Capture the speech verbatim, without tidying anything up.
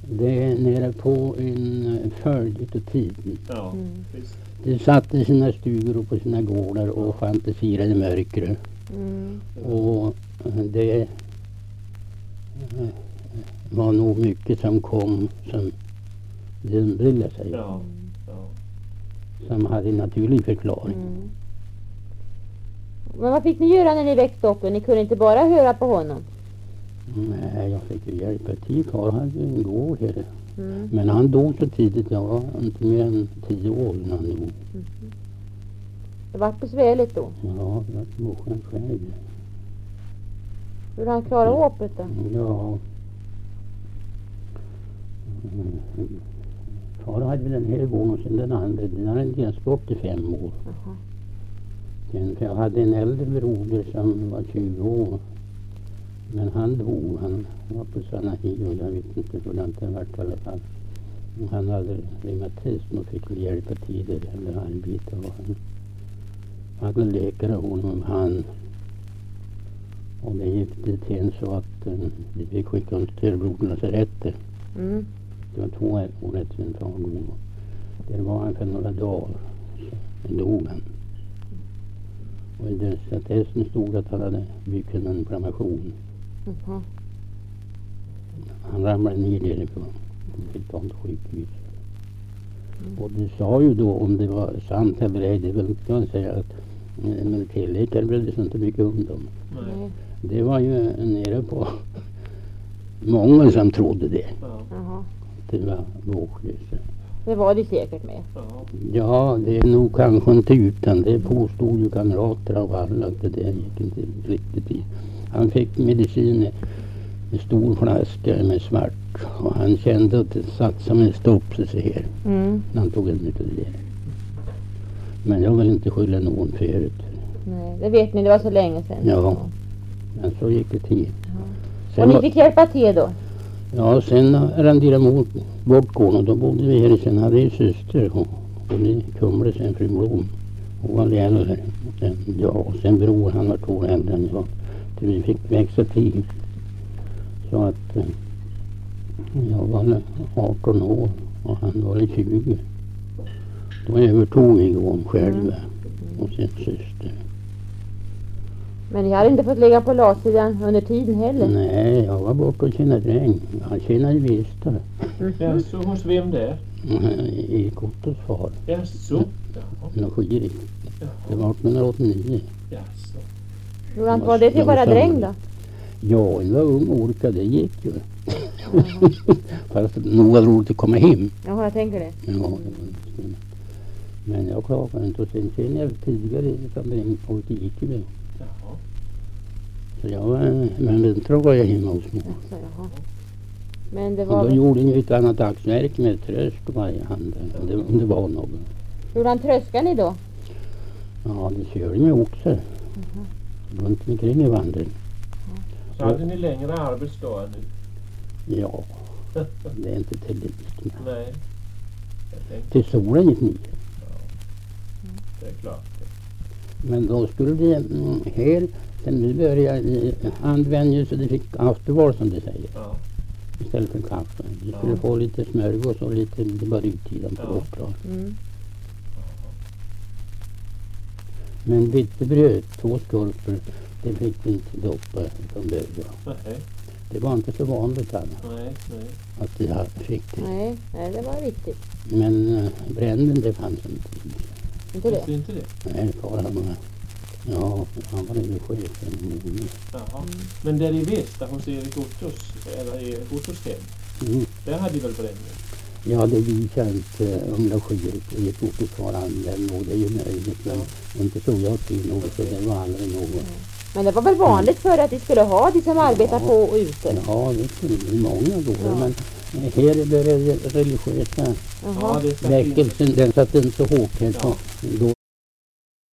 Det är nere på en följd utav tiden. Ja, Mm. visst. De satt i sina stugor och på sina gårdar och fantiserade mörkret. Mm. Och det eh, var nog mycket som kom som dumbrillade sig. Ja, ja. Som hade en naturlig förklaring. Mm. Men vad fick ni göra när ni växte upp? Ni kunde inte bara höra på honom. Nej, jag fick ju hjälpa till. Karl hade ju en gård här. Mm. Men han dog så tidigt. Jag var inte mer än tio år innan han dog. Det var besvärligt då. Ja, det var morsan själv. Hur han klarade åpet då? Ja. Mm. Far hade väl den här gången och sen den andra. Den hade inte ens gått i fem år. Jaha. Sen, för jag hade en äldre broder som var tjugo år. Men han dog. Han var på Sanahi och jag vet inte hur det inte har varit i alla fall. Han hade reumatism och fick hjälpa till det eller arbeta. Och han hade läkare honom han. Och det gick det till så att um, vi fick skicka honom till Broderlasarettet. Mm. Det var två år efter en tag. Där var han för några dagar. Så dog han. Och i dödsattesten stod att han hade byggt en inflammation. Mhm. Han ramlade ner därifrån. Han fick ta honom till sjukhus. Och du sa ju då om det var sant eller ej. Det vill inte jag säga att en militärläkare brydde sig inte mycket om dem. Nej. Det var ju nere på många som trodde det. Ja, Jaha. Det var vårdslöst. Det var det säkert med. ja. Ja, det är nog kanske inte utan. Det påstod ju kamrater av alla att det där gick inte riktigt i. Han fick medicin i en stor flaska med svart. Och han kände att det satt som en stopp så här. Mm. När han tog en utav det där. Men jag vill inte skylla någon förut. Nej, det vet ni, det var så länge sedan. Ja. Men så gick det till. Och Sen, ni var- fick hjälpa till då? ja, sen arrenderade mot bort gården och då bodde vi här. Sen hade jag syster. Hon bodde i Kumle sen, fru Blom. Hon var lärare. Och sen, ja, och sen bror, han var två år äldre än jag. Så vi fick växa till. Så att eh, jag var arton år och han var tjugo. Då övertog vi gården själva. Och sen syster. Men ni hade inte fått ligga på latsidan under tiden heller? Nej, jag var borta och tjänade dräng. Han tjänade Vista. Jaså, hos vem där? I Kottos far. Jaså? Jaha. Energirik. Det Jaha. var artonhundraåttionio. Jaså. Hur han var det till Jag var bara samma. dräng då? Ja, en var ung och orkade, det gick ju. Fast nog var det roligt att komma hem. Jaha, jag tänker det. Ja, det var det. Men jag klagade inte och sen kände jag tidigare som dräng och det gick ju väl. Jaha. Så jag var, men vintrar var jag hemma hos mig. Alltså, jaha. Men det Och var då väl... gjorde jag ett annat dagsverk med trösk och varje hand. Om det, om det var något. Hur han tröskade ni då? Ja, det körde med oxar. Runt omkring i vandring. Så hade ni längre arbetsdag än nu? Ja, det är inte till likt. Nej. Jag tänkte, Till solen gick ner. det är klart. Men då skulle det mm, här, sen nu började vi använda så det fick afterval som det säger. Ja. Istället för kaffe. Vi Ja. skulle få lite smörgås och lite, det var uttiden på Ja. uppdrag. Mm. Men bitterbröd, två skorpor, det fick vi inte doppa från början. Nej, Det var inte så vanligt annars nej, nej. att det här fick det. Nej, nej, det var viktigt. Men äh, bränden det fanns inte. Inte det? Visste inte det? Nej, far han var, ja, han var ju chef. Jaha. Men där i Vesta hos Erik Ottos, eller i Ottos hem, Mm. där hade ni väl bränning? Ja, det visar inte om det sker i ett ofortfarande använd och det är ju möjligt. Men inte så jag till något, så det var aldrig något. Men det var väl vanligt för att de skulle ha de som arbetar på och ute? Ja, det skulle bli många då. Ja. Men här är det re- religiösa Jaha. det ska väckelsen, den satt inte så hårt här. Ja. Då